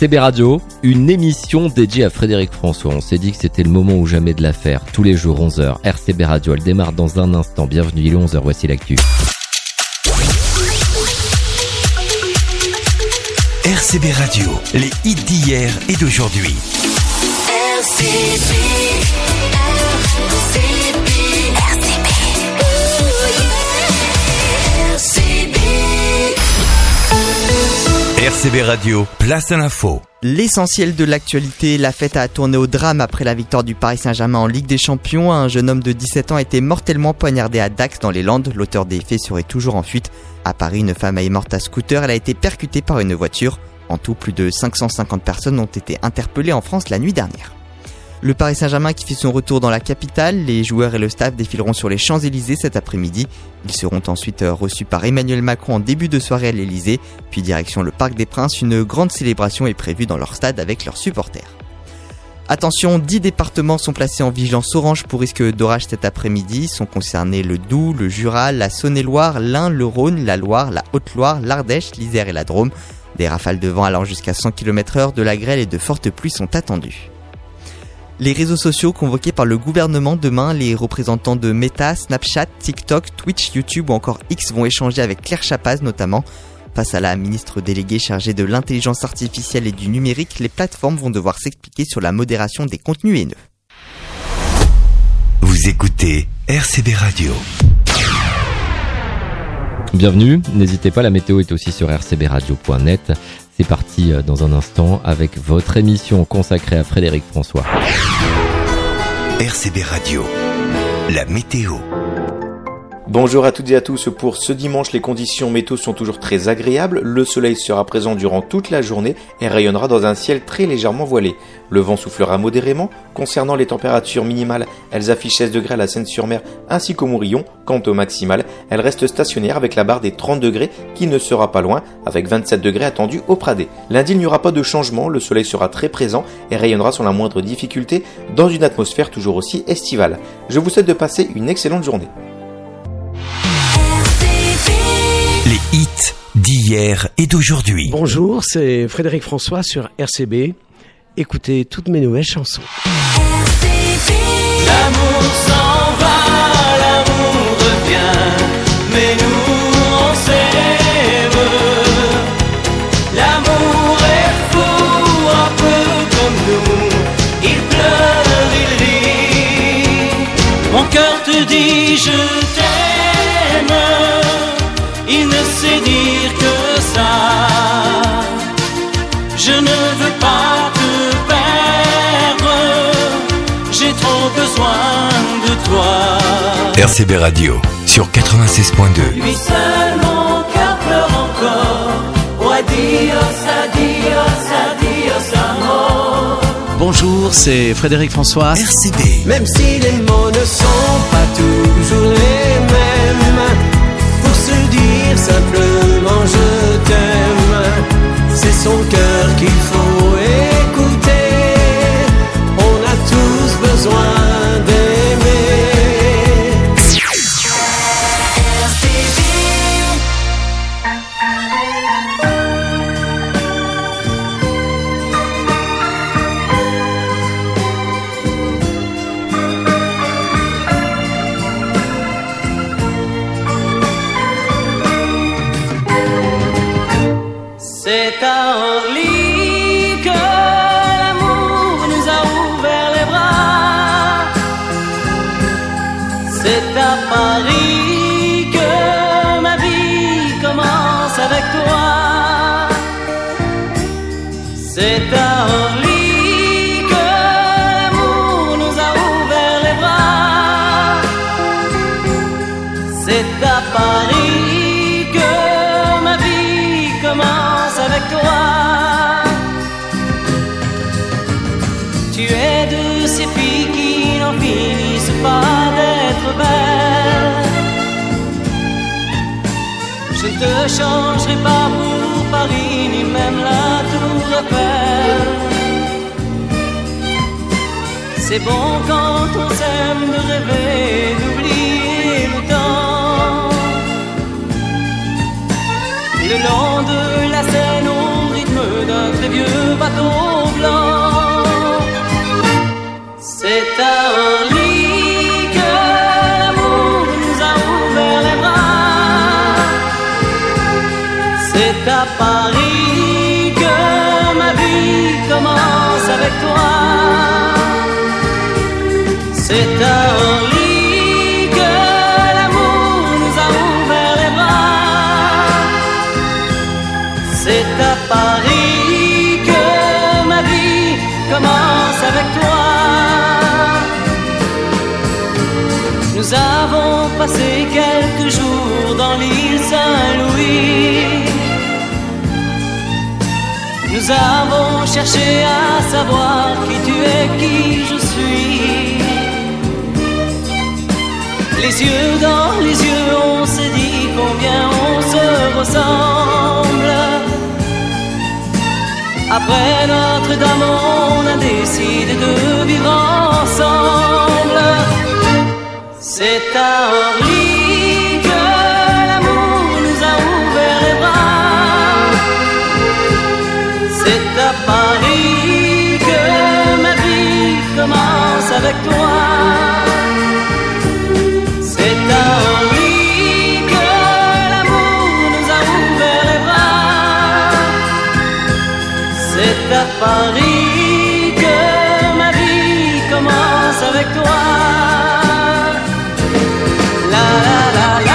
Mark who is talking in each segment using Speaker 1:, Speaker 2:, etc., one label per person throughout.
Speaker 1: RCB Radio, une émission dédiée à Frédéric François. On s'est dit que c'était le moment ou jamais de la faire. Tous les jours, 11h, RCB Radio, elle démarre dans un instant. Bienvenue, il est 11h, voici l'actu.
Speaker 2: RCB Radio, les hits d'hier et d'aujourd'hui. RCB Radio, place à l'info.
Speaker 3: L'essentiel de l'actualité, la fête a tourné au drame après la victoire du Paris Saint-Germain en Ligue des Champions. Un jeune homme de 17 ans a été mortellement poignardé à Dax dans les Landes. L'auteur des faits serait toujours en fuite. À Paris, une femme est morte à scooter. Elle a été percutée par une voiture. En tout, plus de 550 personnes ont été interpellées en France la nuit dernière. Le Paris Saint-Germain qui fait son retour dans la capitale, les joueurs et le staff défileront sur les Champs-Élysées cet après-midi. Ils seront ensuite reçus par Emmanuel Macron en début de soirée à l'Élysée, puis direction le Parc des Princes. Une grande célébration est prévue dans leur stade avec leurs supporters. Attention, 10 départements sont placés en vigilance orange pour risque d'orage cet après-midi. Sont concernés le Doubs, le Jura, la Saône-et-Loire, l'Ain, le Rhône, la Loire, la Haute-Loire, l'Ardèche, l'Isère et la Drôme. Des rafales de vent allant jusqu'à 100 km/h, de la grêle et de fortes pluies sont attendues. Les réseaux sociaux convoqués par le gouvernement demain, les représentants de Meta, Snapchat, TikTok, Twitch, YouTube ou encore X vont échanger avec Claire Chapaz notamment. Face à la ministre déléguée chargée de l'intelligence artificielle et du numérique, les plateformes vont devoir s'expliquer sur la modération des contenus haineux.
Speaker 2: Vous écoutez RCB Radio.
Speaker 1: Bienvenue, n'hésitez pas, la météo est aussi sur rcbradio.net. C'est parti dans un instant avec votre émission consacrée à Frédéric François.
Speaker 2: RCB Radio, la météo.
Speaker 4: Bonjour à toutes et à tous. Pour ce dimanche, les conditions météo sont toujours très agréables. Le soleil sera présent durant toute la journée et rayonnera dans un ciel très légèrement voilé. Le vent soufflera modérément. Concernant les températures minimales, elles affichent 16 degrés à la Seine-sur-Mer ainsi qu'au Morillon. Quant aux maximales, elles restent stationnaires avec la barre des 30 degrés qui ne sera pas loin, avec 27 degrés attendus au Pradé. Lundi, il n'y aura pas de changement. Le soleil sera très présent et rayonnera sans la moindre difficulté dans une atmosphère toujours aussi estivale. Je vous souhaite de passer une excellente journée.
Speaker 2: Les hits d'hier et d'aujourd'hui.
Speaker 5: Bonjour, c'est Frédéric François sur RCB. Écoutez toutes mes nouvelles chansons.
Speaker 6: L'amour s'en va, l'amour revient, mais nous on s'aime. L'amour est fou, un peu comme nous. Il pleure, il rit. Mon cœur te dit je t'aime. Il ne sait dire que ça. Je ne veux pas te perdre. J'ai trop besoin de toi.
Speaker 2: RCB Radio sur 96.2.
Speaker 6: Lui seul mon cœur pleure encore. Oh adios, adios, adios amor.
Speaker 5: Bonjour, c'est Frédéric François.
Speaker 2: RCB.
Speaker 6: Même si les mots ne sont pas toujours les mêmes, pour se dire simplement je t'aime, c'est son cœur qu'il faut écouter. On a tous besoin d'aimer. C'est à Orly que l'amour nous a ouvert les bras. C'est à Paris que ma vie commence avec toi. C'est à Orly que l'amour nous a ouvert les bras. C'est à Paris que ma vie commence avec toi. Tu es de ces filles qui n'en finissent pas d'être belles. Je ne te changerai pas pour Paris ni même la Tour Eiffel. C'est bon quand on s'aime de rêver, d'oublier le temps. Le long de la Seine au rythme d'un très vieux bateau blanc. C'est à Orly que l'amour nous a ouvert les bras. C'est à Paris que ma vie commence avec toi. C'est à Orly que l'amour nous a ouvert les bras. C'est à Paris que ma vie commence avec toi. Nous avons passé quelques jours dans l'île Saint-Louis. Nous avons cherché à savoir qui tu es, qui je suis. Les yeux dans les yeux, on s'est dit combien on se ressemble. Après Notre-Dame, on a décidé de vivre ensemble. C'est à Orly que l'amour nous a ouvert les bras. C'est à Paris que ma vie commence avec toi. C'est à Orly que l'amour nous a ouvert les bras. C'est à Paris que ma vie commence avec toi. La la la la.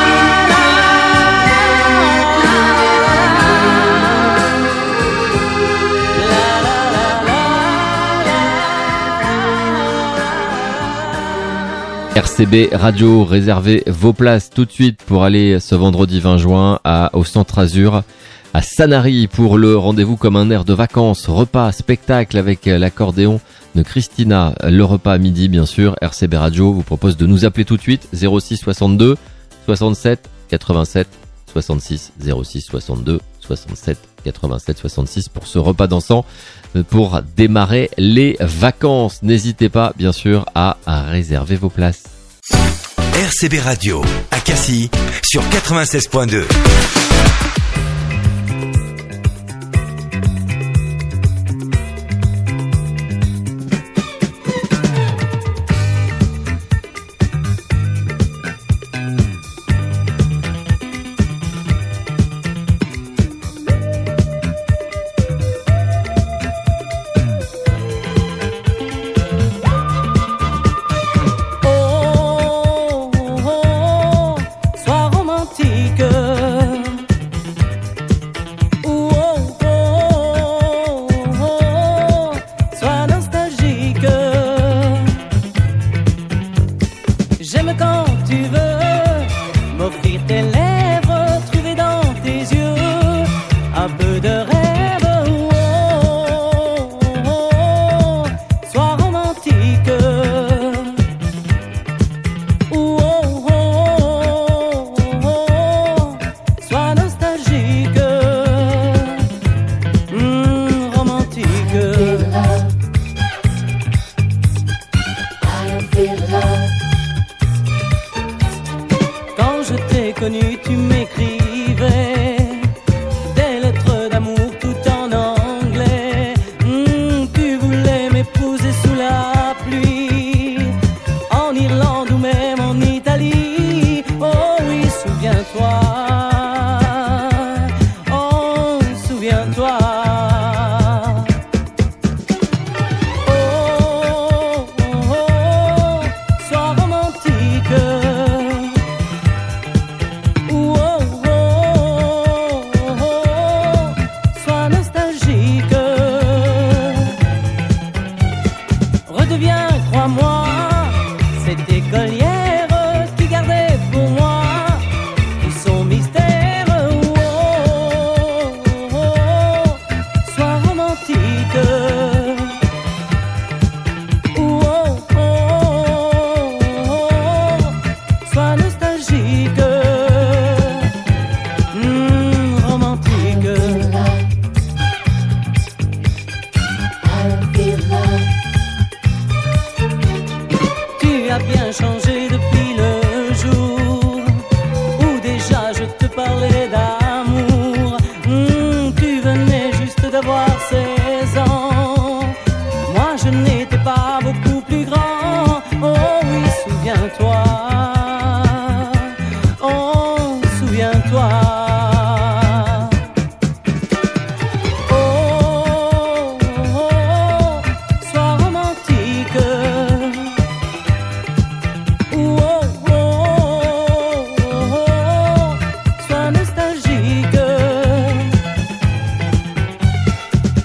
Speaker 1: RCB Radio, réservez vos places tout de suite pour aller ce vendredi 20 juin au Centre Azur à Sanary pour le rendez-vous comme un air de vacances, repas, spectacle avec l'accordéon de Christina. Le repas à midi bien sûr. RCB Radio vous propose de nous appeler tout de suite 06 62 67 87 66 06 62 67 87 66 pour ce repas dansant pour démarrer les vacances. N'hésitez pas bien sûr à réserver vos places.
Speaker 2: RCB Radio à Cassis sur 96.2.
Speaker 6: d'avoir ses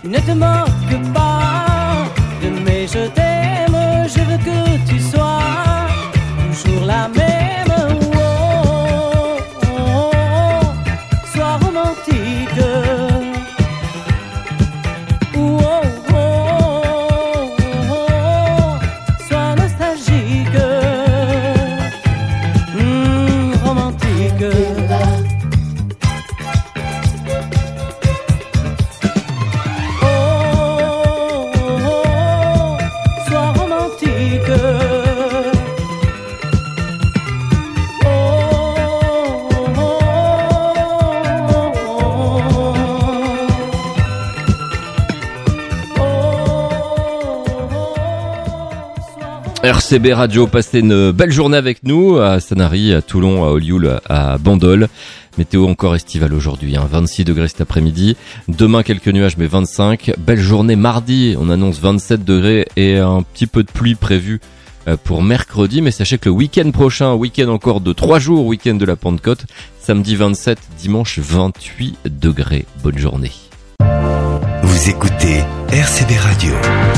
Speaker 6: Ne te moque pas de mes je t'aime, je veux que tu sois toujours la même. Sois romantique. Sois nostalgique. Romantique. Sois romantique.
Speaker 1: RCB Radio, passez une belle journée avec nous à Sanary, à Toulon, à Olioul, à Bandol. Météo encore estivale aujourd'hui, 26 degrés cet après-midi. Demain, quelques nuages, mais 25. Belle journée mardi, on annonce 27 degrés et un petit peu de pluie prévue pour mercredi. Mais sachez que le week-end prochain, week-end encore de 3 jours, week-end de la Pentecôte, samedi 27, dimanche 28 degrés. Bonne journée.
Speaker 2: Vous écoutez RCB Radio.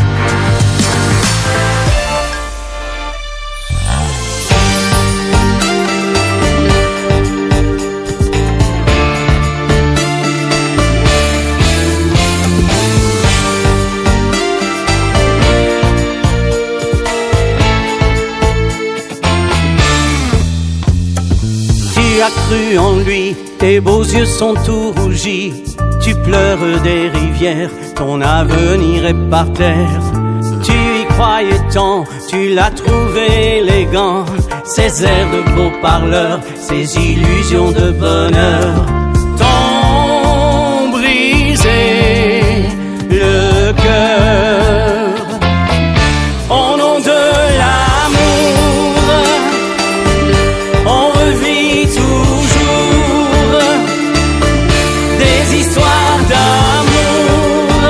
Speaker 6: Tu as cru en lui, tes beaux yeux sont tout rougis. Tu pleures des rivières, ton avenir est par terre. Tu y croyais tant, tu l'as trouvé élégant. Ces airs de beaux parleurs, ces illusions de bonheur t'ont brisé le cœur. Au nom de l'amour, on revit toujours des histoires d'amour.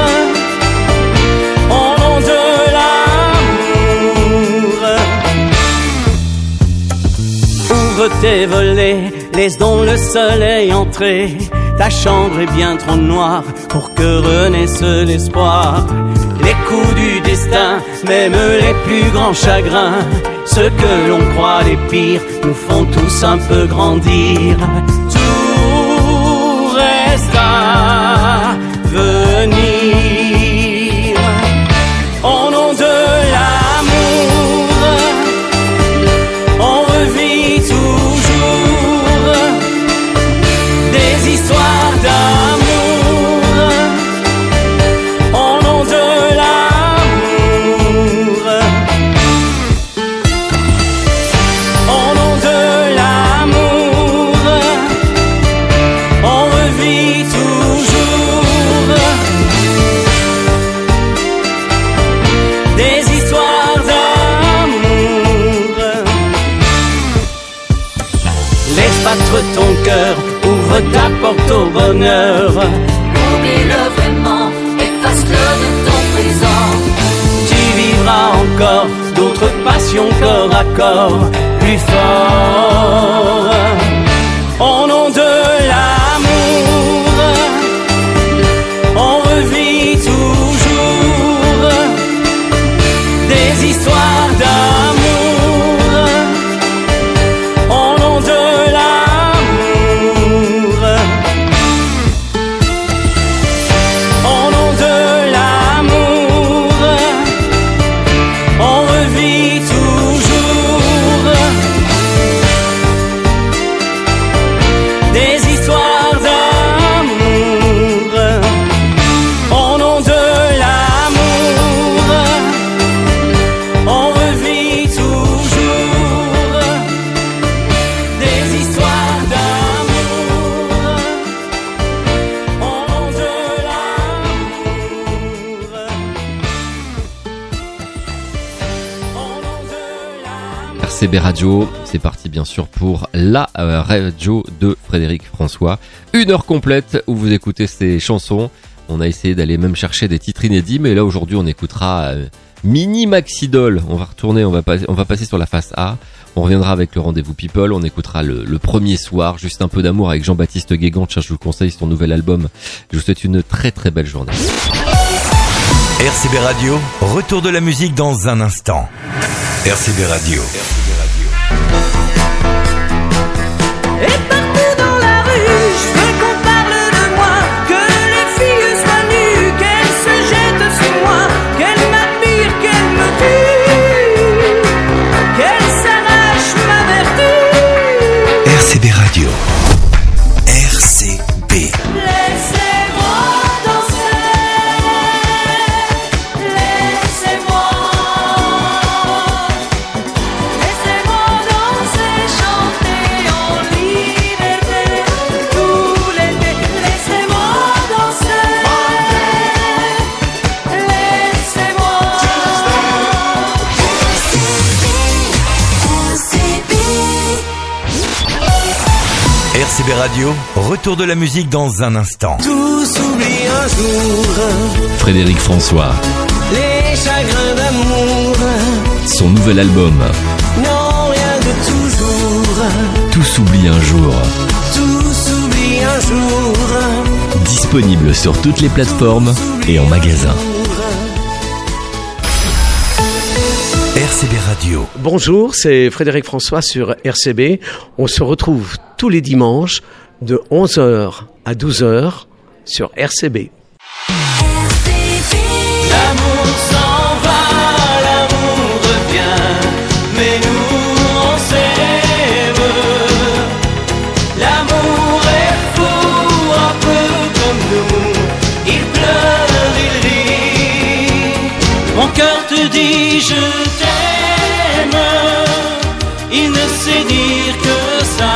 Speaker 6: Au nom de l'amour, ouvre tes volets, laisse donc le soleil entrer. Ta chambre est bien trop noire pour que renaisse l'espoir. Les coups du destin, même les plus grands chagrins, ceux que l'on croit les pires, nous font tous un peu grandir. Tout reste à venir. Au nom de l'amour, on revit toujours des histoires d'amour. Au nom de l'amour, au nom de l'amour, on revit toujours des histoires d'amour. Laisse battre ton cœur, ouvre ta porte au bonheur.
Speaker 7: Oublie-le vraiment, efface-le de ton présent.
Speaker 6: Tu vivras encore d'autres passions corps à corps, plus fort. Au nom de l'amour, on revit toujours des histoires d'amour. Au nom de l'amour, au nom de l'amour, on revit toujours des histoires d'amour. Au nom de l'amour, on revit toujours des histoires d'amour. Au nom de l'amour, au nom de l'amour.
Speaker 1: RCB Radio, c'est parti bien sûr pour la radio de Frédéric François. 1 heure complète où vous écoutez ces chansons. On a essayé d'aller même chercher des titres inédits, mais là aujourd'hui on écoutera Mini Maxidol. On va retourner, on va passer sur la face A. On reviendra avec le rendez-vous People. On écoutera le premier soir, juste un peu d'amour avec Jean-Baptiste Guégan. Tiens, je vous conseille son nouvel album. Je vous souhaite une très très belle journée.
Speaker 2: RCB Radio, retour de la musique dans un instant. RCB Radio.
Speaker 6: Et partout dans la rue, je veux qu'on parle de moi, que les filles soient nues, qu'elles se jettent sur moi, qu'elles m'admirent, qu'elles me tuent, qu'elles s'arrachent ma vertu.
Speaker 2: RCB Radio. RCB.
Speaker 6: Laissez-moi danser, laissez-moi danser, chanter en liberté tout l'été. Laissez-moi danser, laissez-moi.
Speaker 2: RCB Radio, retour de la musique dans un instant.
Speaker 6: Tout s'oublie un jour,
Speaker 1: Frédéric François,
Speaker 6: les chagrins d'amour,
Speaker 1: son nouvel album
Speaker 6: non rien de toujours,
Speaker 1: Tout s'oublie un jour,
Speaker 6: tout s'oublie un jour.
Speaker 1: disponible sur toutes les plateformes et en magasin.
Speaker 2: RCB Radio.
Speaker 5: Bonjour, c'est Frédéric François sur RCB. On se retrouve tous les dimanches de 11h à 12h sur RCB.
Speaker 6: L'amour s'en va, l'amour revient, mais nous on s'aime. L'amour est fou, un peu comme nous, il pleure, il rit. Mon cœur te dit je t'aime, il ne sait dire que ça.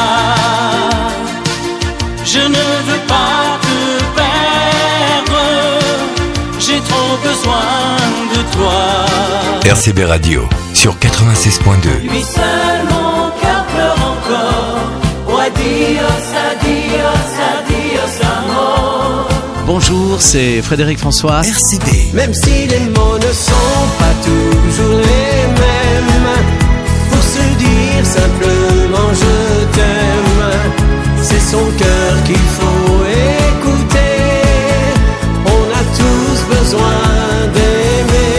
Speaker 6: Je ne veux pas te perdre, j'ai trop besoin de toi.
Speaker 2: RCB Radio, sur 96.2.
Speaker 6: Lui seul mon cœur pleure encore. Oh adios, adios, adios amor.
Speaker 5: Bonjour, c'est Frédéric François.
Speaker 2: RCB.
Speaker 6: Même si les mots ne sont pas toujours les mêmes, pour se dire simplement je t'aime, c'est son cœur qu'il faut écouter. On a tous besoin d'aimer.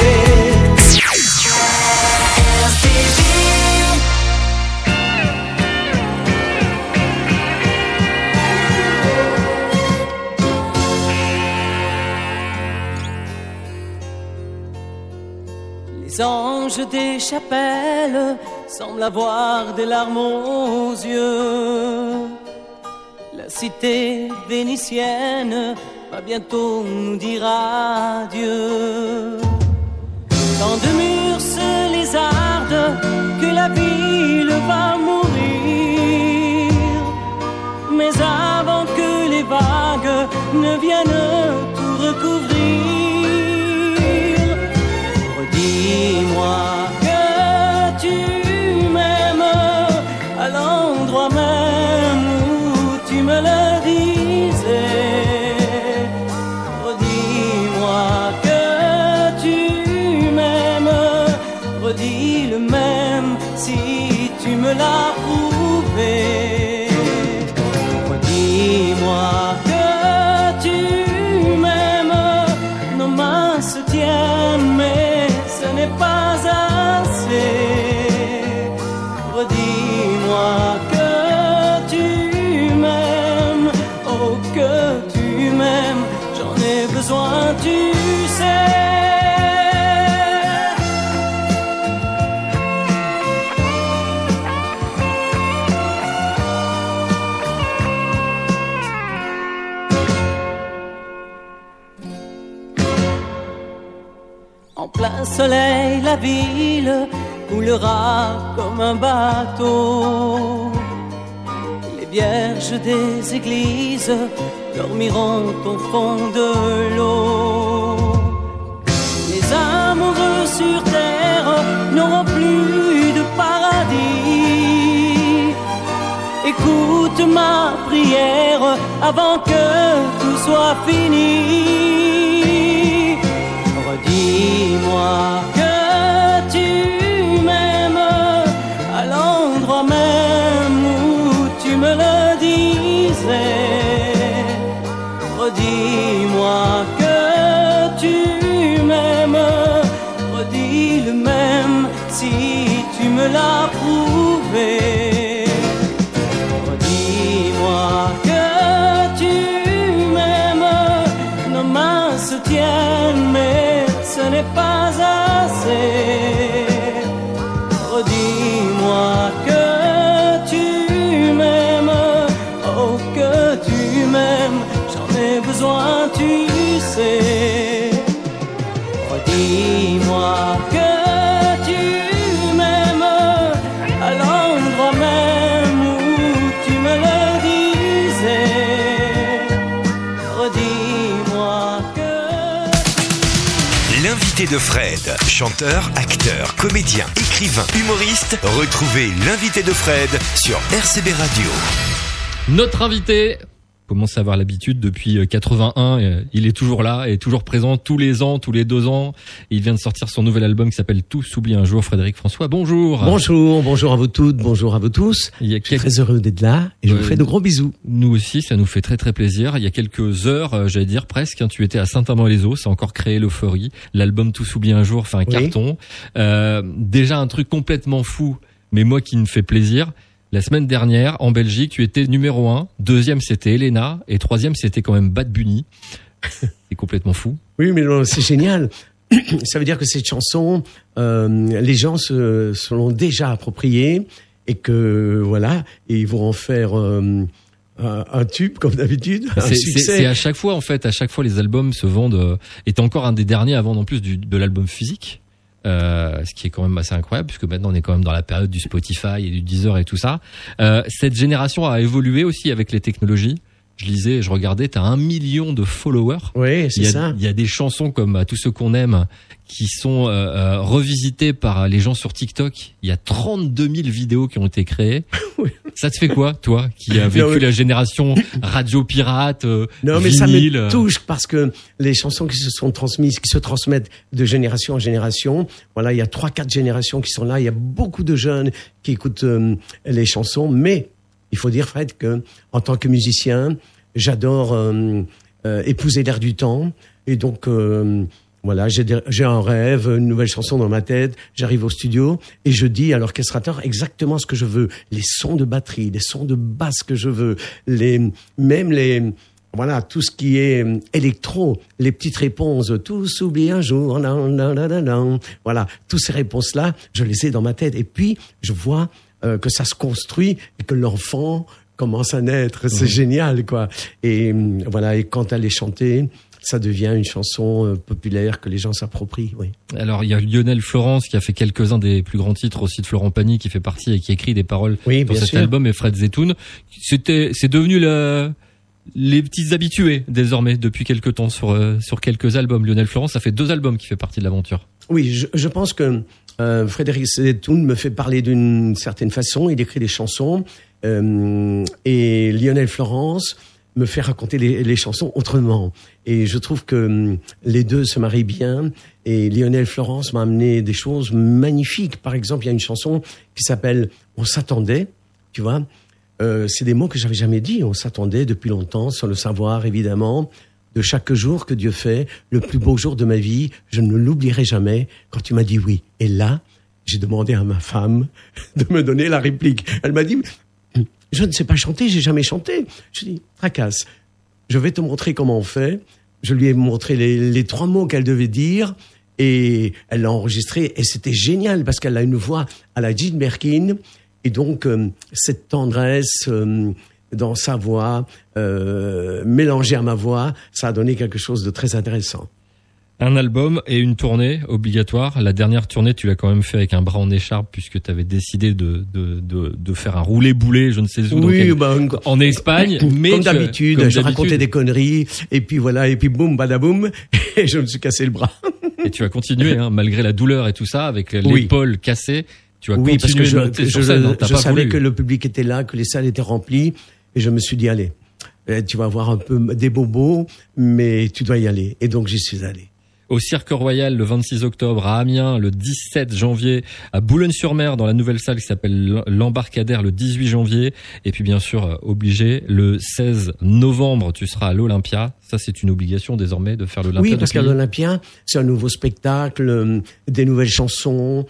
Speaker 6: Les anges des chapelles semblent avoir des larmes aux yeux. La cité vénitienne va bientôt nous dire adieu. Tant de murs se lézardent que la ville va mourir. Mais avant que les vagues ne viennent tout recouvrir, redis-moi que tu m'aimes à l'endroit même où tu me le disais. Redis-moi que tu m'aimes, redis le même si tu me l'as prouvé. Redis-moi que tu m'aimes, nos mains se tiennent mais ce n'est pas assez. Redis-moi que tu m'aimes, oh que tu m'aimes, j'en ai besoin, tu sais. En plein soleil, la ville coulera comme un bateau. Les vierges des églises dormiront au fond de l'eau. Les amoureux sur terre n'auront plus de paradis. Écoute ma prière avant que tout soit fini. Redis-moi que tu m'aimes à l'endroit même où tu me le disais. Redis-moi que tu
Speaker 2: L'invité de Fred, chanteur, acteur, comédien, écrivain, humoriste. Retrouvez l'invité de Fred sur RCB Radio.
Speaker 1: Notre invité commence à avoir l'habitude depuis 81, il est toujours là et toujours présent tous les ans, tous les 2 ans. Il vient de sortir son nouvel album qui s'appelle Tout s'oublie un jour. Frédéric François, bonjour.
Speaker 5: Bonjour à vous toutes, bonjour à vous tous. Je suis très heureux d'être là et je vous fais de gros bisous.
Speaker 1: Nous aussi, ça nous fait très très plaisir. Il y a quelques heures, j'allais dire presque, tu étais à Saint-Amand-les-Eaux, ça a encore créé l'euphorie. L'album Tout s'oublie un jour fait un carton. Déjà un truc complètement fou, mais moi qui me fait plaisir. La semaine dernière, en Belgique, tu étais numéro 1, 2e c'était Elena, et 3e c'était quand même Bad Bunny. C'est complètement fou.
Speaker 5: Oui, mais non, c'est génial. Ça veut dire que cette chanson, les gens se l'ont déjà appropriée, et que, voilà, et ils vont en faire un tube, comme d'habitude, un succès.
Speaker 1: C'est à chaque fois, en fait, les albums se vendent, et t'es encore un des derniers avant, en plus, de l'album physique. Ce qui est quand même assez incroyable puisque maintenant on est quand même dans la période du Spotify et du Deezer et tout ça. Cette génération a évolué aussi avec les technologies. Je lisais, je regardais, t'as 1 million de followers.
Speaker 5: Oui, c'est ça.
Speaker 1: Il y a des chansons comme À tous ceux qu'on aime qui sont revisitées par les gens sur TikTok. Il y a 32 000 vidéos qui ont été créées. Oui. Ça te fait quoi, toi, qui a vécu la génération radio pirate,
Speaker 5: non, mais
Speaker 1: vinyle,
Speaker 5: ça me touche parce que les chansons qui se sont transmises, qui se transmettent de génération en génération. Voilà, il y a 3-4 générations qui sont là. Il y a beaucoup de jeunes qui écoutent les chansons, mais il faut dire, Fred, que en tant que musicien, j'adore épouser l'air du temps. Et donc, voilà, j'ai un rêve, une nouvelle chanson dans ma tête. J'arrive au studio et je dis à l'orchestrateur exactement ce que je veux. Les sons de batterie, les sons de basse que je veux, voilà, tout ce qui est électro, les petites réponses, tout s'oublie un jour, voilà, toutes ces réponses-là, je les ai dans ma tête. Et puis, je vois que ça se construit et que l'enfant commence à naître. C'est génial, quoi. Et voilà, et quand elle est chantée, ça devient une chanson populaire que les gens s'approprient, oui.
Speaker 1: Alors, il y a Lionel Florence qui a fait quelques-uns des plus grands titres aussi de Florent Pagny qui fait partie et qui écrit des paroles pour cet album, et Fred Zetoun. C'est devenu les petits habitués désormais depuis quelques temps sur quelques albums. Lionel Florence, ça fait 2 albums qui fait partie de l'aventure.
Speaker 5: Oui, je pense que Frédéric Zetoun me fait parler d'une certaine façon. Il écrit des chansons et Lionel Florence me fait raconter les chansons autrement. Et je trouve que les deux se marient bien. Et Lionel Florence m'a amené des choses magnifiques. Par exemple, il y a une chanson qui s'appelle « On s'attendait », tu vois. C'est des mots que j'avais jamais dit. On s'attendait depuis longtemps, sans le savoir évidemment. De chaque jour que Dieu fait, le plus beau jour de ma vie, je ne l'oublierai jamais quand tu m'as dit oui. Et là, j'ai demandé à ma femme de me donner la réplique. Elle m'a dit, je ne sais pas chanter, j'ai jamais chanté. Je dis, tracasse, je vais te montrer comment on fait. Je lui ai montré les 3 mots qu'elle devait dire et elle l'a enregistré et c'était génial parce qu'elle a une voix à la Jean Birkin et donc cette tendresse dans sa voix, mélangée à ma voix, ça a donné quelque chose de très intéressant.
Speaker 1: Un album et une tournée obligatoire. La dernière tournée, tu l'as quand même fait avec un bras en écharpe puisque tu avais décidé de faire un roulé-boulé, je ne sais où,
Speaker 5: oui,
Speaker 1: en Espagne. Mais
Speaker 5: comme d'habitude, je racontais des conneries et puis voilà, et puis boum, badaboum, et je me suis cassé le bras.
Speaker 1: Et tu as continué, malgré la douleur et tout ça, avec l'épaule cassée. Tu as continué
Speaker 5: parce que je savais
Speaker 1: voulu.
Speaker 5: que le public était là, que les salles étaient remplies, et je me suis dit, allez, tu vas avoir un peu des bobos, mais tu dois y aller. Et donc j'y suis allé.
Speaker 1: Au Cirque Royal le 26 octobre, à Amiens le 17 janvier, à Boulogne-sur-Mer dans la nouvelle salle qui s'appelle l'Embarcadère le 18 janvier, et puis bien sûr, obligé, le 16 novembre, tu seras à l'Olympia. Ça, c'est une obligation désormais de faire l'Olympia.
Speaker 5: Oui, parce qu'à l'Olympia, c'est un nouveau spectacle, des nouvelles chansons,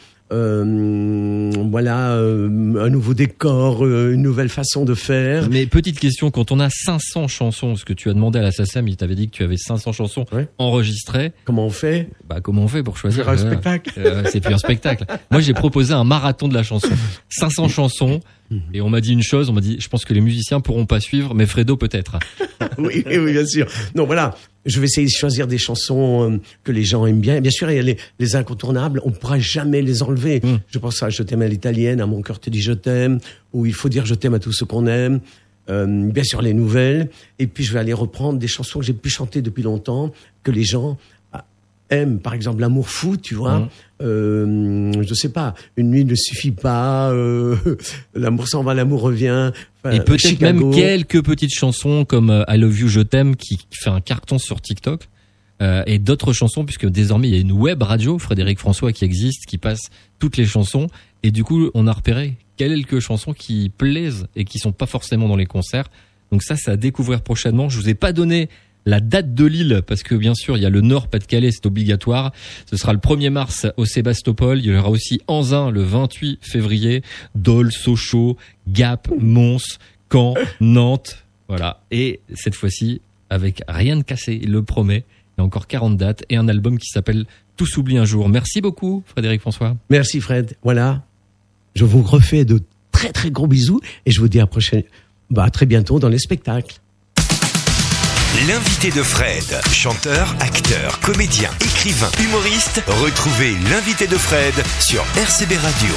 Speaker 5: voilà, un nouveau décor, une nouvelle façon de faire.
Speaker 1: Mais petite question, quand on a 500 chansons, parce que tu as demandé à la SACEM, il t'avait dit que tu avais 500 chansons enregistrées.
Speaker 5: Comment on fait?
Speaker 1: Comment on fait pour choisir
Speaker 5: un spectacle?
Speaker 1: C'est plus un spectacle. Moi, j'ai proposé un marathon de la chanson. 500 chansons. Et on m'a dit une chose, on m'a dit, je pense que les musiciens pourront pas suivre, mais Fredo peut-être.
Speaker 5: oui, bien sûr. Non, voilà. Je vais essayer de choisir des chansons que les gens aiment bien. Et bien sûr, il y a les incontournables. On ne pourra jamais les enlever. Je pense à Je t'aime à l'italienne, à Mon cœur te dit je t'aime, où il faut dire je t'aime à tout ce qu'on aime. Bien sûr, les nouvelles. Et puis, je vais aller reprendre des chansons que j'ai pu chanter depuis longtemps, que les gens aime, par exemple, l'amour fou, tu vois. Je sais pas, une nuit ne suffit pas, l'amour s'en va, l'amour revient. Enfin,
Speaker 8: et peut-être
Speaker 5: Chicago.
Speaker 8: même quelques petites chansons comme I Love You, Je t'aime, qui fait un carton sur TikTok. Et d'autres chansons, puisque désormais il y a une web radio, Frédéric François, qui existe, qui passe toutes les chansons. Et du coup, on a repéré quelques chansons qui plaisent et qui sont pas forcément dans les concerts. Donc ça, c'est à découvrir prochainement. Je vous ai pas donné la date de Lille, parce que bien sûr, il y a le Nord-Pas-de-Calais, c'est obligatoire. Ce sera le 1er mars au Sébastopol. Il y aura aussi Anzin le 28 février, Dole, Sochaux, Gap, Mons, Caen, Nantes. Voilà. Et cette fois-ci, avec rien de cassé, il le promet. Il y a encore 40 dates et un album qui s'appelle Tout s'oublie un jour. Merci beaucoup, Frédéric François.
Speaker 5: Merci, Fred. Voilà. Je vous refais de très, très gros bisous et je vous dis à très bientôt dans les spectacles.
Speaker 2: L'invité de Fred, chanteur, acteur, comédien, écrivain, humoriste. Retrouvez l'invité de Fred sur RCB Radio.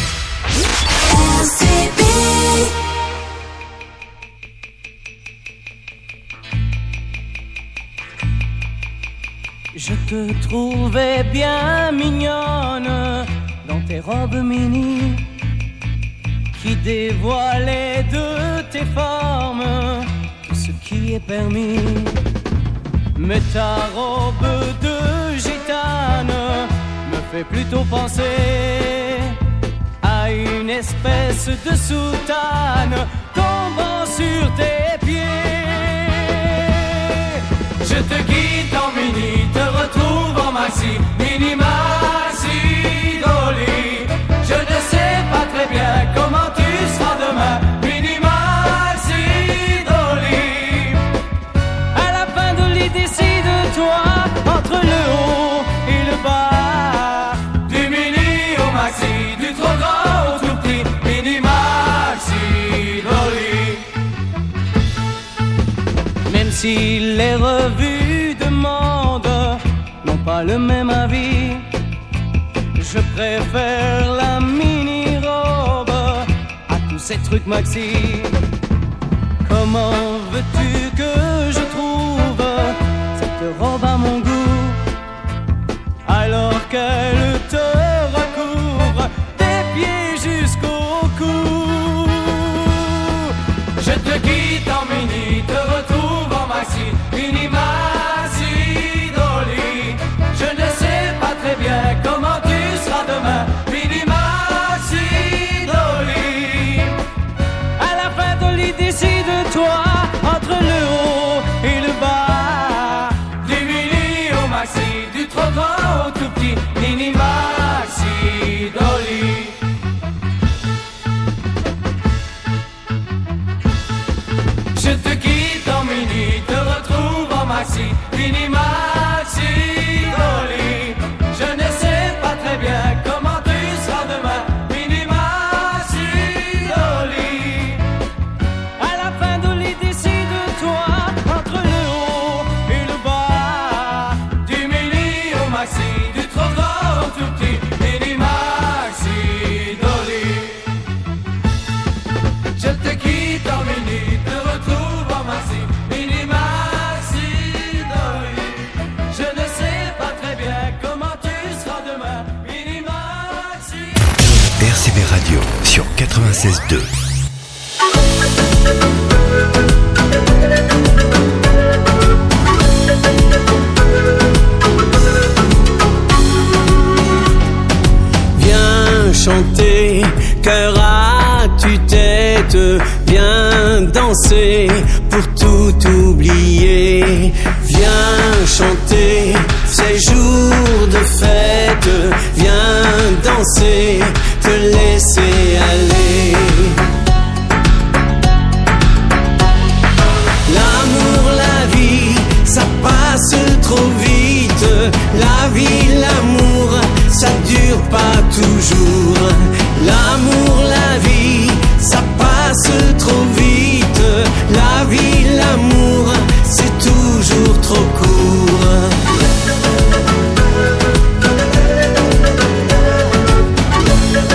Speaker 7: RCB.
Speaker 6: Je te trouvais bien mignonne dans tes robes mini qui dévoilaient de tes formes tout ce qui est permis. Mais ta robe de gitane me fait plutôt penser à une espèce de soutane tombant sur tes pieds. Je te quitte en mini, te retrouve en maxi, mini maxi dolly. Je ne sais pas très bien comment tu seras demain, mini maxi dolly. À la fin dolly, décide-toi entre le haut et le bas, du mini au maxi, du trop grand au tout petit, mini maxi dolly. Même si les revues de mode n'ont pas le même avis, je préfère la mini-robe à tous ces trucs maxi. Comment veux-tu que je trouve cette robe à mon goût alors qu'elle te recouvre des pieds jusqu'au cou? Je te quitte en mini, te retrouve en maxi, mini maxi dolly. Je ne sais pas très bien comment tu seras demain, mini maxi dolly. À la fin dolly, décide-toi entre le haut et le bas, du mini au maxi, du trop grand au tout petit, mini maxi dolly. Je te quitte en mini, te retrouve en maxi, mini maxi dolly. Je ne sais pas très bien comment tu seras demain, mini maxi dolly. À la fin dolly, décide-toi entre le haut et le bas, du mini au maxi, du trop grand au tout petit, mini maxi dolly. Je te quitte en mini, te retrouve en maxi, mini maxi dolly. Je ne sais pas très bien comment tu seras demain, mini maxi.
Speaker 2: RCB Radio sur 96.2.
Speaker 6: Viens chanter, cœur à tue-tête, viens danser pour tout oublier. Viens chanter, ces jours de fête, viens danser, te laisser aller. L'amour, la vie, ça passe trop vite. La vie, l'amour, ça dure pas toujours. L'amour, la vie, ça passe trop vite. La vie, l'amour, c'est toujours trop court.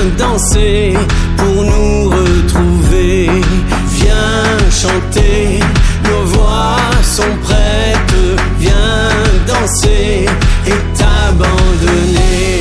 Speaker 6: danser pour nous retrouver. Viens chanter, nos voix sont prêtes. Viens danser et t'abandonner.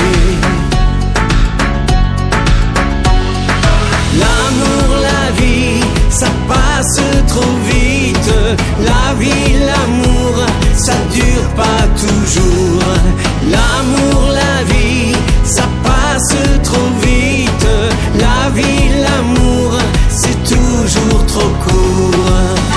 Speaker 6: L'amour, la vie, ça passe trop vite. La vie, l'amour, ça dure pas toujours. L'amour, la vie, ça passe trop vite. La vie, l'amour, c'est toujours trop court.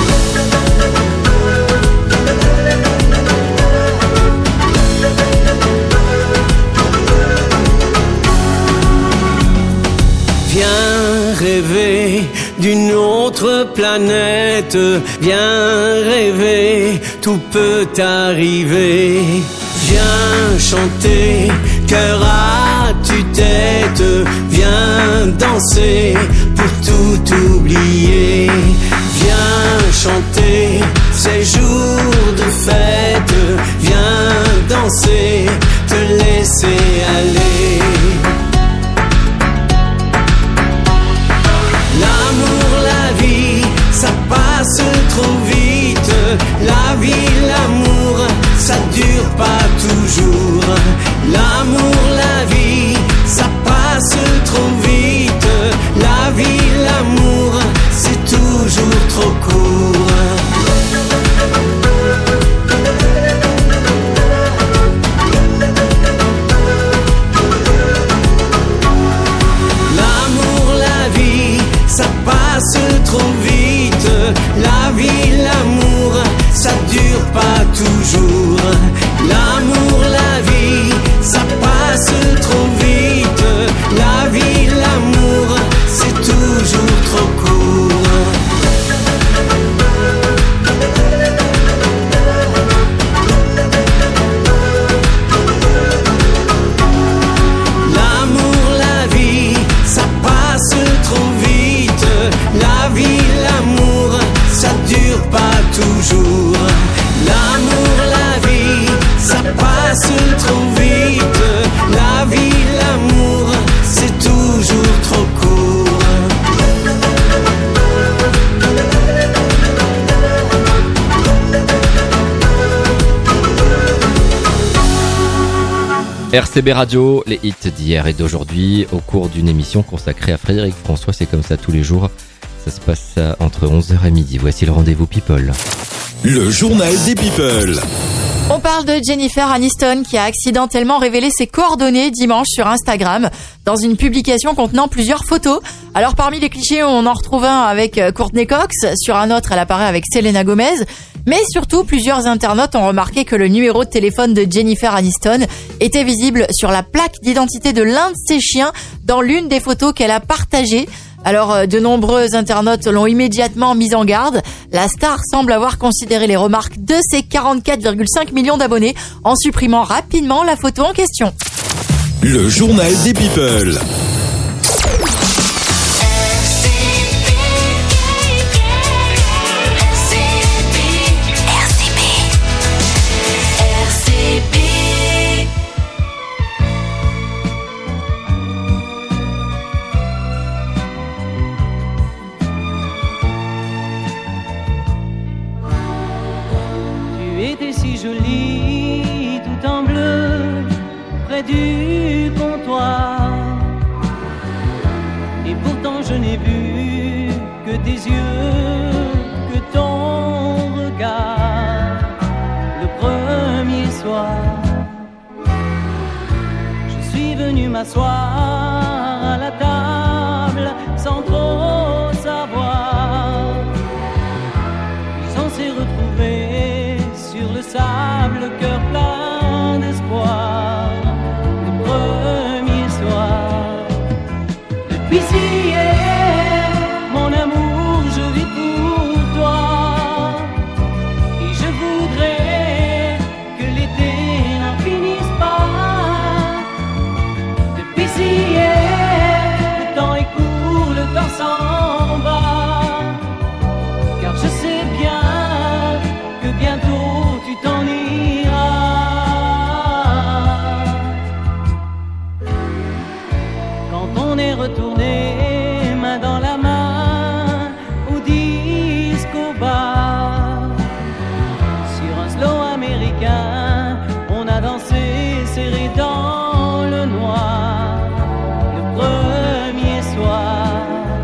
Speaker 6: Viens rêver d'une autre planète. Viens rêver, tout peut arriver. Viens chanter, cœur à tue-tête. Viens danser pour tout oublier. Viens chanter ces jours de fête. Viens danser, te laisser aller. L'amour, la vie, ça passe trop vite. La vie, l'amour, ça dure pas toujours. L'amour, la vie, ça passe trop vite. La vie, l'amour, c'est toujours trop court. Trop vite, la vie, l'amour, ça dure pas toujours. L'amour, la vie, ça passe trop vite. La vie, l'amour, c'est toujours trop court. L'amour, la vie, ça passe trop vite. La vie, l'amour, ça dure pas toujours. L'amour, la vie, ça passe trop vite. La vie, l'amour, c'est toujours trop court.
Speaker 1: RCB Radio, les hits d'hier et d'aujourd'hui au cours d'une émission consacrée à Frédéric François. C'est comme ça tous les jours. Ça se passe entre 11h et midi. Voici le rendez-vous People.
Speaker 2: Le journal des People.
Speaker 9: On parle de Jennifer Aniston qui a accidentellement révélé ses coordonnées dimanche sur Instagram dans une publication contenant plusieurs photos. Alors parmi les clichés, on en retrouve un avec Courtney Cox, sur un autre elle apparaît avec Selena Gomez, mais surtout plusieurs internautes ont remarqué que le numéro de téléphone de Jennifer Aniston était visible sur la plaque d'identité de l'un de ses chiens dans l'une des photos qu'elle a partagées. Alors, de nombreux internautes l'ont immédiatement mise en garde. La star semble avoir considéré les remarques de ses 44,5 millions d'abonnés en supprimant rapidement la photo en question.
Speaker 2: Le journal des People.
Speaker 10: Jolie, tout en bleu, près du comptoir. Et pourtant je n'ai vu que tes yeux, que ton regard. Le premier soir, je suis venu m'asseoir à la table sans trop savoir. Puis on s'est retrouvés sur le sable, cœur plein d'espoir. Le premier soir, depuis hier, mon amour, je vis pour toi. Et je voudrais que l'été n'en finisse pas. Depuis hier, le temps est court, le temps s'en va. Car je sais bien que bientôt tu t'en iras. Quand on est retourner main dans la main au disco bar. Sur un slow américain, on a dansé serré dans le noir le premier soir.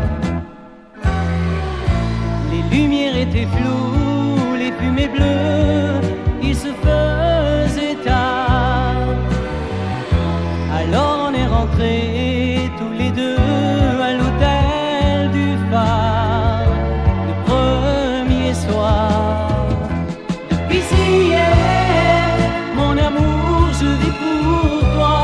Speaker 10: Les lumières étaient floues, les fumées bleues, il se faisait tard. Alors on est rentrés tous les deux à l'hôtel du phare le premier soir. Depuis hier, mon amour, je vis pour toi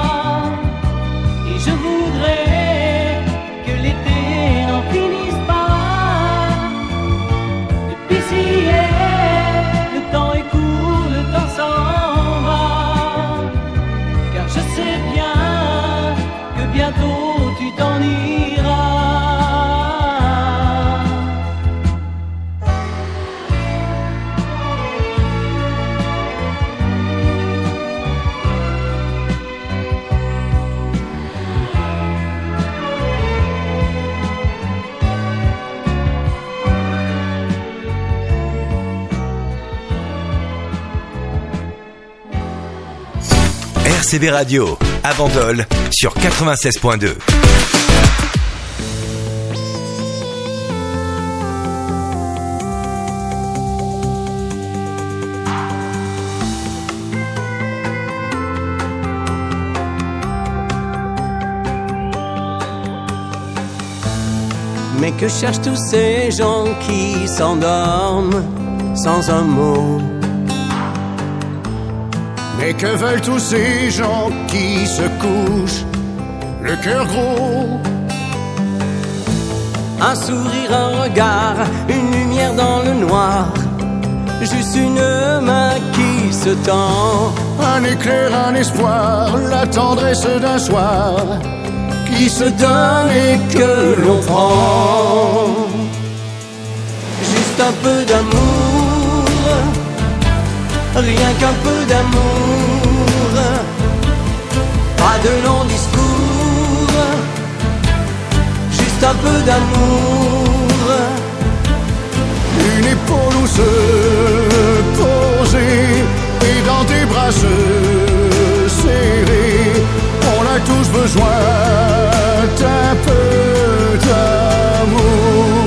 Speaker 10: et je voudrais que l'été n'en finisse pas. Depuis hier, le temps est court, le temps s'en va, car je sais bien que bientôt tu t'en iras.
Speaker 2: RCV Radio, à Bandol, sur 96.2.
Speaker 6: Mais que cherchent tous ces gens qui s'endorment sans un mot?
Speaker 11: Mais que veulent tous ces gens qui se couchent le cœur gros?
Speaker 6: Un sourire, un regard, une lumière dans le noir, juste une main qui se tend.
Speaker 11: Un éclair, un espoir, la tendresse d'un soir
Speaker 6: qui se donne et que l'on prend. Juste un peu d'amour, rien qu'un peu d'amour, pas de longs discours, juste un peu d'amour.
Speaker 11: Une épaule où se poser et dans tes bras se serrer. On a tous besoin d'un peu d'amour.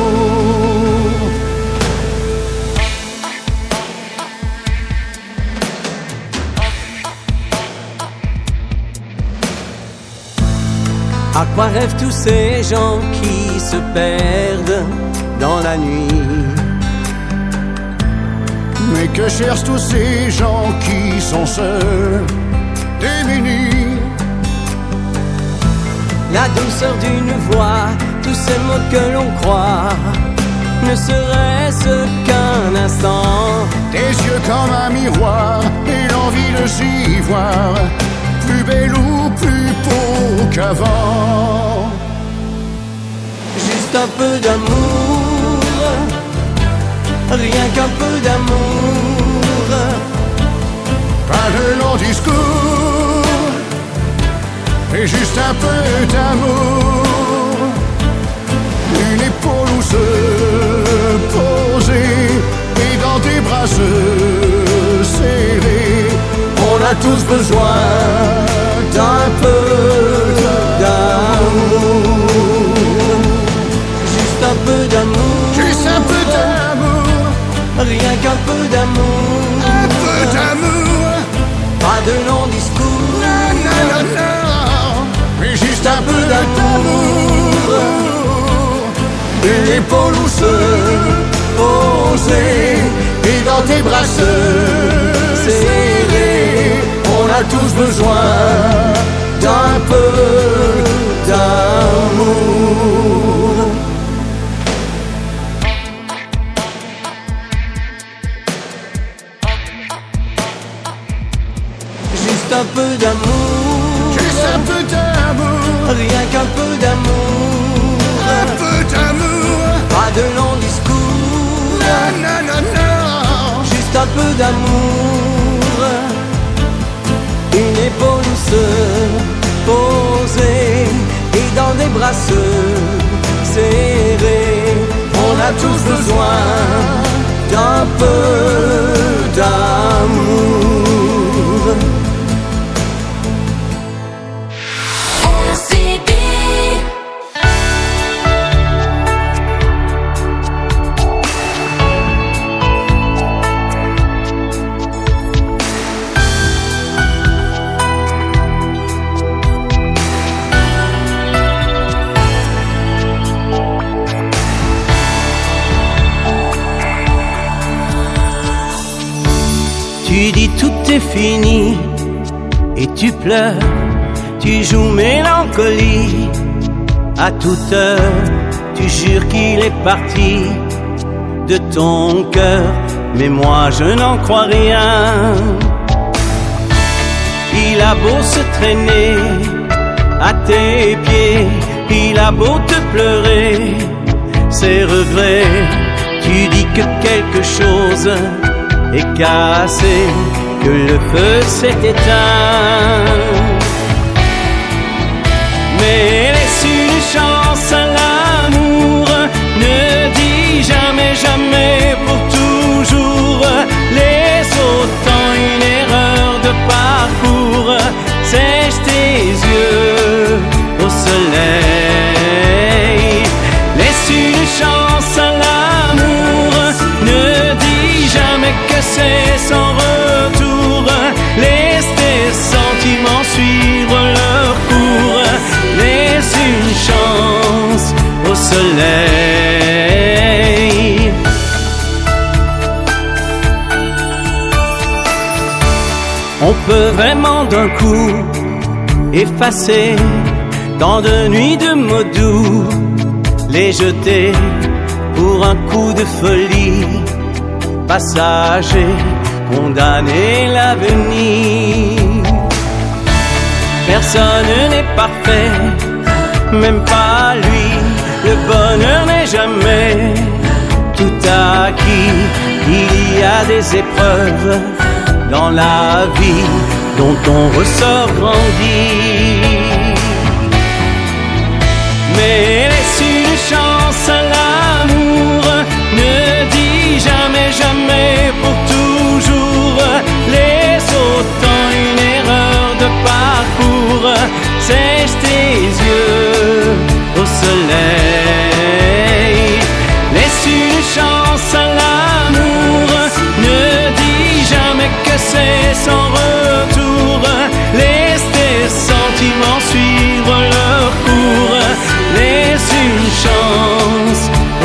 Speaker 6: À quoi rêvent tous ces gens qui se perdent dans la nuit?
Speaker 11: Mais que cherchent tous ces gens qui sont seuls, démunis?
Speaker 6: La douceur d'une voix, tous ces mots que l'on croit, ne serait-ce qu'un instant.
Speaker 11: Tes yeux comme un miroir et l'envie de s'y voir, plus belle ou plus beau qu'avant.
Speaker 6: Juste un peu d'amour, rien qu'un peu d'amour,
Speaker 11: pas de long discours, et juste un peu d'amour. Une épaule où se poser et dans tes bras se serrer. On a tous besoin d'un peu d'amour.
Speaker 6: Juste un peu d'amour,
Speaker 11: juste un peu d'amour,
Speaker 6: rien qu'un peu d'amour.
Speaker 11: Un peu d'amour,
Speaker 6: pas de longs discours,
Speaker 11: non, non, non, non, mais juste un peu d'amour. Une épaule où se poser et dans tes bras se serrer. On a tous besoin d'un peu d'amour.
Speaker 6: Juste un peu d'amour,
Speaker 11: juste un peu d'amour,
Speaker 6: rien qu'un peu d'amour.
Speaker 11: Un peu d'amour,
Speaker 6: pas de longs discours,
Speaker 11: non, non, non, non,
Speaker 6: juste un peu d'amour. Une épaule où se poser et dans les bras serrés. On a tous besoin d'un peu d'amour. Tu dis tout est fini et tu pleures, tu joues mélancolie à toute heure. Tu jures qu'il est parti de ton cœur, mais moi je n'en crois rien. Il a beau se traîner à tes pieds, il a beau te pleurer ses regrets. Tu dis que quelque chose est cassé, que le feu s'est éteint. Mais laisse une chance à l'amour, ne dis jamais, jamais pour toujours. Laisse autant une erreur de parcours, sèche tes yeux au soleil. Laisse une chance à l'amour, ne dis jamais que c'est sans retour. Laisse tes sentiments suivre leur cours. Laisse une chance au soleil. On peut vraiment d'un coup effacer tant de nuits de mots doux, les jeter pour un coup de folie passager, condamner l'avenir. Personne n'est parfait, même pas lui. Le bonheur n'est jamais tout acquis. Il y a des épreuves dans la vie dont on ressort grandi. Mais laisse une chance à l'amour, ne dis jamais, jamais pour toujours. Laisse autant une erreur de parcours, sèche tes yeux au soleil. Laisse une chance à l'amour, ne dis jamais que c'est sans retour. Laisse tes sentiments suivre leur cours. Laisse une chance au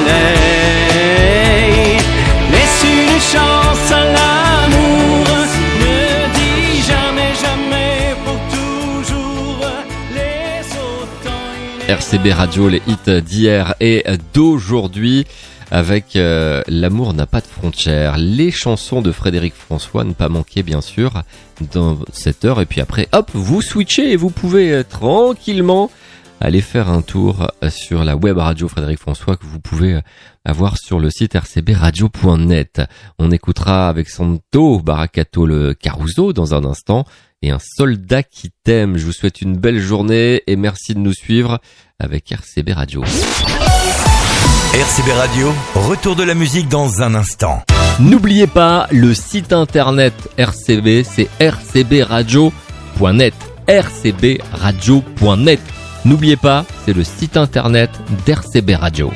Speaker 6: soleil. Laisse une chance à l'amour, ne dis jamais, jamais pour toujours. Laisse autant une...
Speaker 1: RCB Radio, les hits d'hier et d'aujourd'hui. Avec L'amour n'a pas de frontières, les chansons de Frédéric François, ne pas manquer bien sûr dans cette heure. Et puis après, hop, vous switchez et vous pouvez tranquillement aller faire un tour sur la web radio Frédéric François que vous pouvez avoir sur le site rcbradio.net. On écoutera avec Santo Baracato le Caruso dans un instant et Un soldat qui t'aime. Je vous souhaite une belle journée et merci de nous suivre avec RCB Radio.
Speaker 2: RCB Radio, retour de la musique dans un instant.
Speaker 1: N'oubliez pas le site internet RCB, c'est rcbradio.net. rcbradio.net. N'oubliez pas, c'est le site internet d'RCB Radio.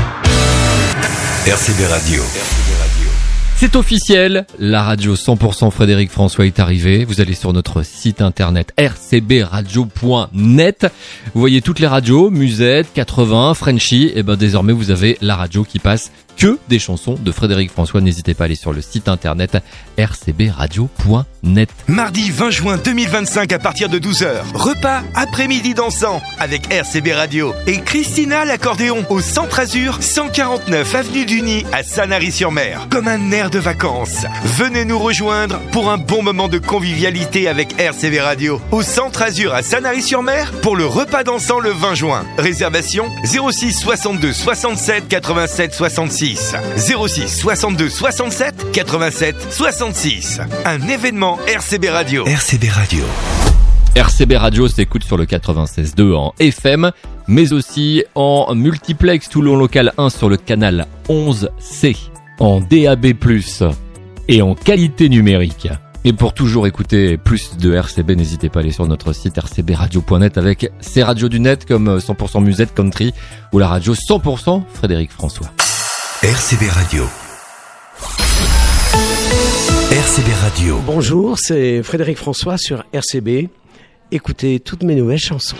Speaker 2: RCB Radio.
Speaker 1: C'est officiel, la radio 100% Frédéric François est arrivée. Vous allez sur notre site internet rcbradio.net. Vous voyez toutes les radios, Musette, 80, Frenchy. Et ben désormais vous avez la radio qui passe que des chansons de Frédéric François. N'hésitez pas à aller sur le site internet rcbradio.net.
Speaker 2: Mardi 20 juin 2025 à partir de 12h. Repas après-midi dansant avec RCB Radio et Christina l'accordéon au Centre Azur, 149 avenue du Nid à Sanary-sur-Mer. Comme un air de vacances. Venez nous rejoindre pour un bon moment de convivialité avec RCB Radio au Centre Azur à Sanary-sur-Mer pour le repas dansant le 20 juin. Réservation 06 62 67 87 66. 06 62 67 87 66. Un événement RCB Radio. RCB Radio.
Speaker 1: RCB Radio s'écoute sur le 96.2 en FM, mais aussi en multiplex Toulon Local 1 sur le canal 11C, en DAB+, et en qualité numérique. Et pour toujours écouter plus de RCB, n'hésitez pas à aller sur notre site rcbradio.net avec ses radios du net comme 100% Musette Country ou la radio 100% Frédéric François.
Speaker 2: RCB Radio. RCB Radio.
Speaker 5: Bonjour, c'est Frédéric François sur RCB. Écoutez toutes mes nouvelles chansons.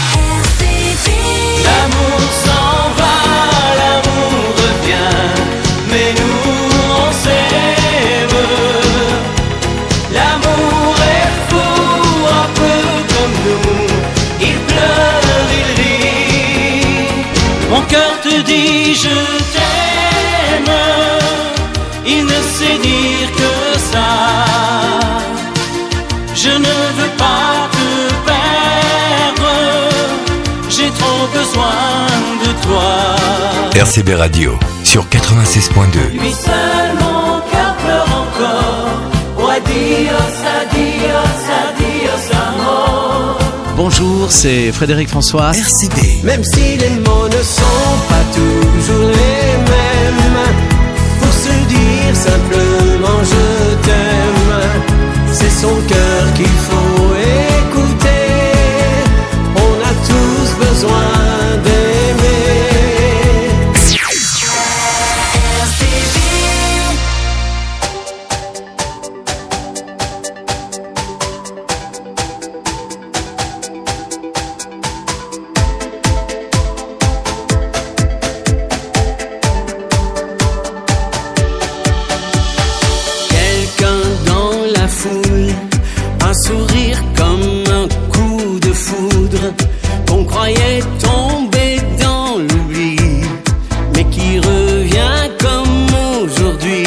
Speaker 6: L'amour s'en va, l'amour revient, mais nous on s'aime. L'amour est fou, un peu comme nous, il pleure, il rit. Mon cœur te dit je t'aime, il ne sait dire que ça. Je ne veux pas te perdre, j'ai trop besoin de toi.
Speaker 2: RCB Radio sur 96.2.
Speaker 6: Lui seul mon cœur pleure encore. Oh adios, adios, adios amor.
Speaker 12: Bonjour, c'est Frédéric François.
Speaker 6: RCB. Même si les mots ne sont pas toujours les mêmes, pour se dire simplement je t'aime, c'est son cœur qu'il faut écouter. On a tous besoin d'aimer. Quelqu'un dans la foule, un sourire comme un coup de foudre, qu'on croyait tomber dans l'oubli, mais qui revient comme aujourd'hui.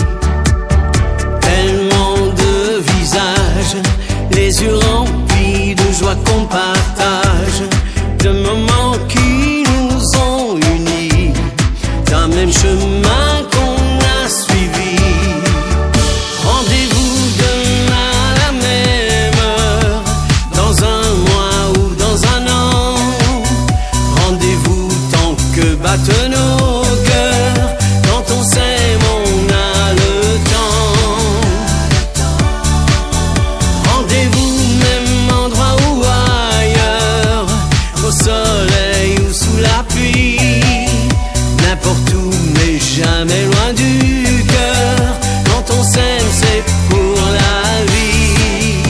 Speaker 6: Tellement de visages, les yeux remplis de joie qu'on partage, de moments qui nous ont unis, d'un même chemin qu'on a suivi. Rendez-vous demain à la même heure, dans un mois ou dans un an. Rendez-vous tant que battent nos cœurs, quand on s'aime on a le temps. Rendez-vous même endroit ou ailleurs, au soleil ou sous la pluie, n'importe où mais jamais loin du cœur. Quand on s'aime c'est pour la vie.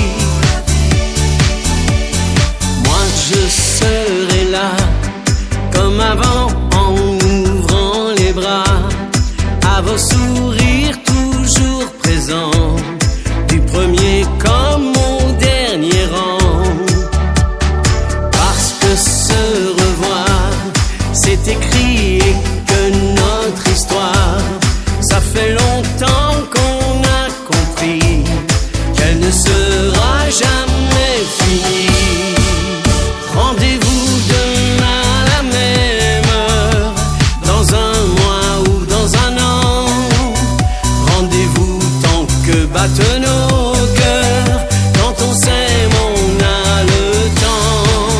Speaker 6: Moi je serai là comme avant, en ouvrant les bras à vos sourires toujours présents, du premier comme au dernier rang. Parce que se revoir c'est écrit et que notre histoire, ça fait longtemps qu'on a compris qu'elle ne sera jamais finie. Rendez-vous demain à la même heure, dans un mois ou dans un an. Rendez-vous tant que battent nos cœurs, quand on s'aime on a le temps.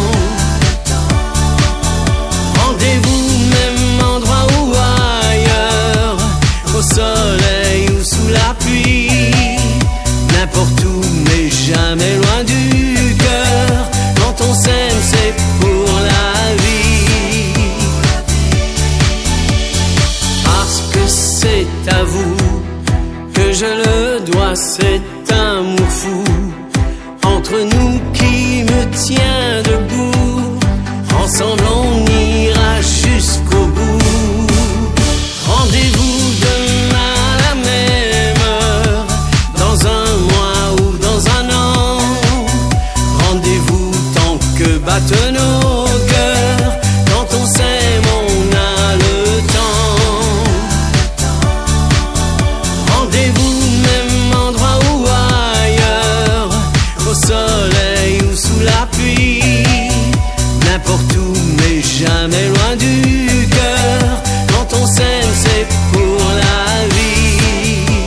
Speaker 6: Rendez-vous même endroit ou ailleurs, au soleil ou sous la pluie, n'importe où mais jamais loin du cœur. Quand on s'aime c'est pour la vie. Parce que c'est à vous que je le dois, cet amour fou entre nous qui me tient debout. Ensemble on ira jusqu'au bout. Rendez-vous demain à la même heure, dans un mois ou dans un an. Rendez-vous tant que battent nos cœurs, quand on s'aime on a le temps. Rendez-vous même endroit ou ailleurs, au soleil ou sous la pluie, n'importe où mais jamais loin du cœur. Quand on s'aime c'est pour la vie.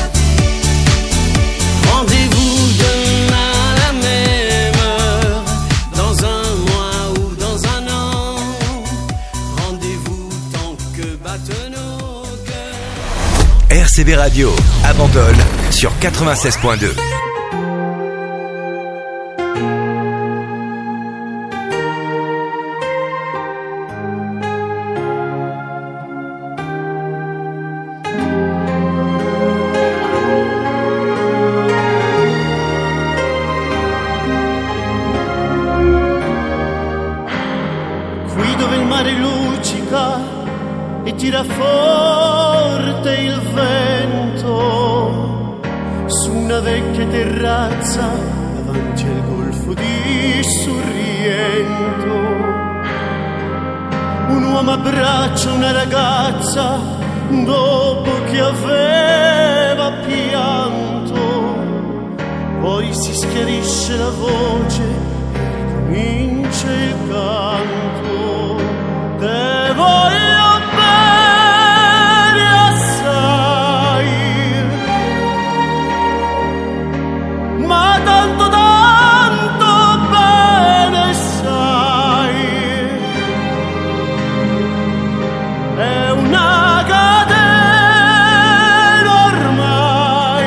Speaker 6: Rendez-vous demain à la même heure, dans un mois ou dans un an.
Speaker 2: RCB Radio, à Bandol, sur 96.2.
Speaker 13: Qui dove il mare luccica e tira forte il vento, su una vecchia terrazza davanti al golfo di Sorrento, un uomo abbraccia una ragazza dopo che aveva pianto, poi si schiarisce la voce e ricomincia il canto. Te voglio bene assai, ma tanto bene sai, è una catena ormai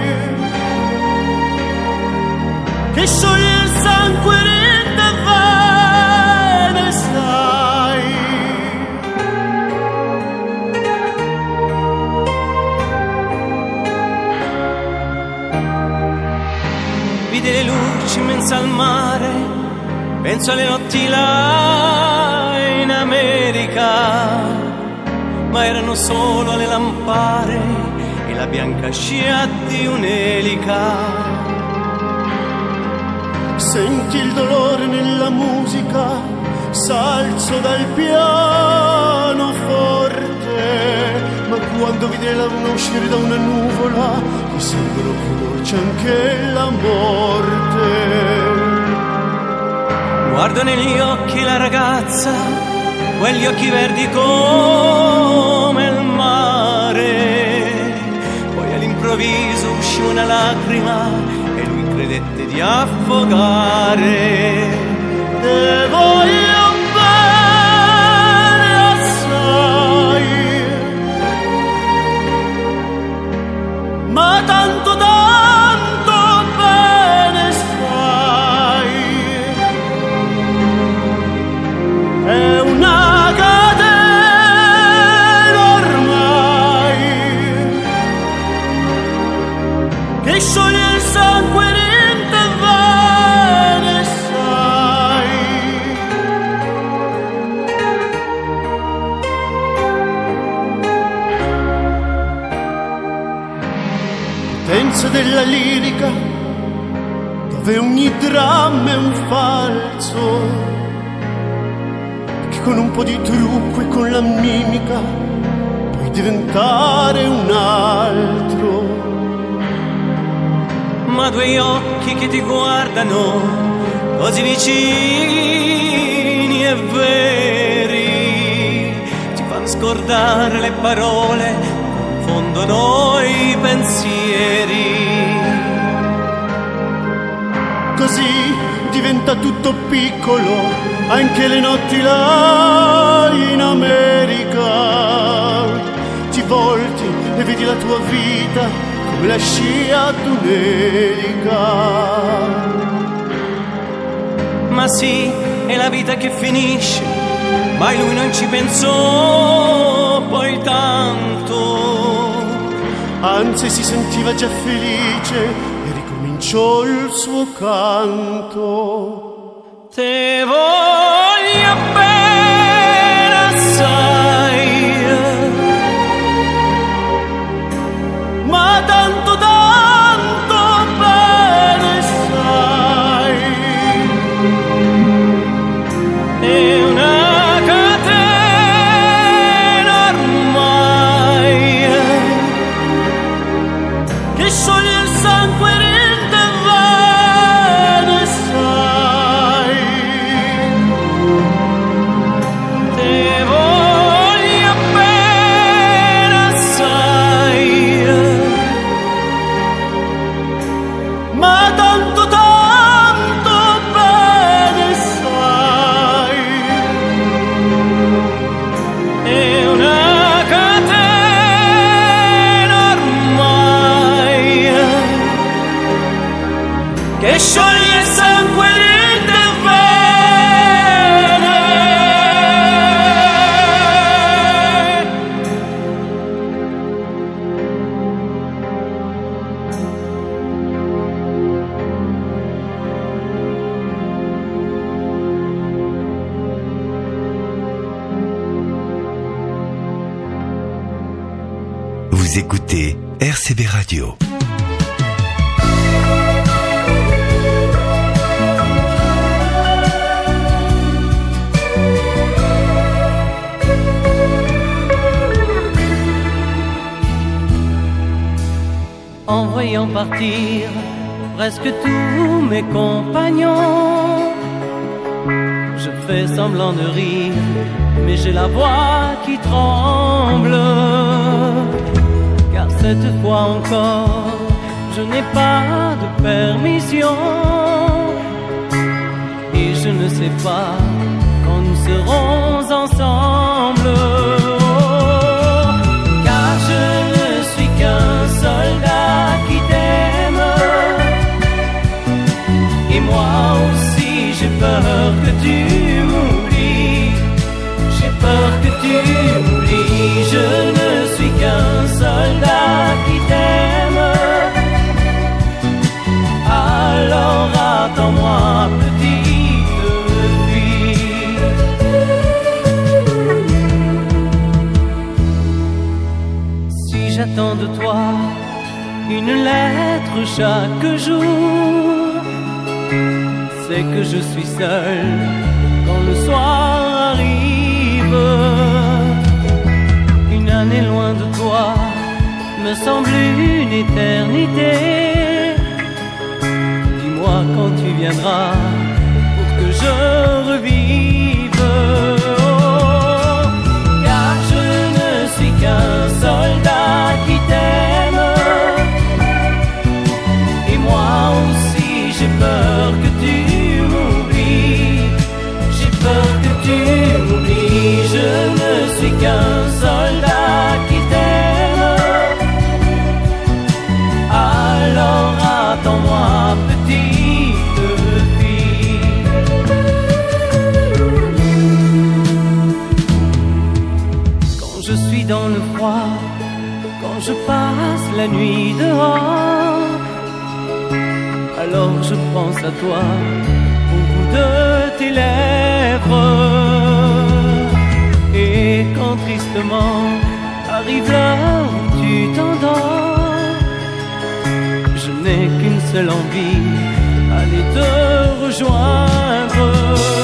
Speaker 13: che scioglie il sangue rinde bene sai.
Speaker 6: Vide le luci in mezzo al mare, penso alle notti là in America, ma erano solo le lampare e la bianca scia di un'elica.
Speaker 13: Senti il dolore nella musica, s'alzo dal pianoforte, ma quando vide la luna uscire da una nuvola, gli sembrò più dolce anche la morte.
Speaker 6: Guardo negli occhi la ragazza, quegli occhi verdi come il mare, poi all'improvviso uscì una lacrima e lui credette di affogare.
Speaker 13: Te voglio bene assai, ma tanto bene sai, è una catena ormai che scioglie il sangue rinde bene sai. Potenza della lirica, dove ogni dramma è un falso, che con un po' di trucco e con la mimica puoi diventare un altro.
Speaker 6: Ma due occhi che ti guardano così vicini e veri ti fanno scordare le parole, confondono i pensieri.
Speaker 13: Così diventa tutto piccolo, anche le notti là in America. Ti volti e vedi la tua vita come la scia d'un'elica.
Speaker 6: Ma sì, è la vita che finisce, ma lui non ci pensò poi tanto.
Speaker 13: Anzi, si sentiva già felice e ricominciò il suo canto.
Speaker 6: Te voglio bene assai,
Speaker 13: ma tanto bene sai,
Speaker 6: è una catena ormai
Speaker 13: che scioglie il sangue rinde bene sai.
Speaker 2: Vous écoutez RCB Radio.
Speaker 10: En voyant partir presque tous mes compagnons, je fais semblant de rire, mais j'ai la voix qui tremble. Car cette fois encore, je n'ai pas de permission, et je ne sais pas quand nous serons ensemble. Car je ne suis qu'un soldat qui t'aime, et moi aussi j'ai peur que tu m'oublies. J'ai peur que tu m'oublies. Je ne suis qu'un soldat qui t'aime. Alors attends-moi, petite fille. Si j'attends de toi une lettre chaque jour, c'est que je suis seul quand le soir arrive. Une année loin de toi me semble une éternité. Dis-moi quand tu viendras pour que je revive. Oh, car je ne suis qu'un soldat qui t'aime, et moi aussi j'ai peur que tu m'oublies. J'ai peur que tu m'oublies. Je ne suis qu'un soldat qui t'aime. Alors attends-moi, petite fille. Quand je suis dans le froid, quand je passe la nuit dehors, alors je pense à toi au bout de tes lèvres. Et quand tristement arrive l'heure où tu t'endors, je n'ai qu'une seule envie, aller te rejoindre.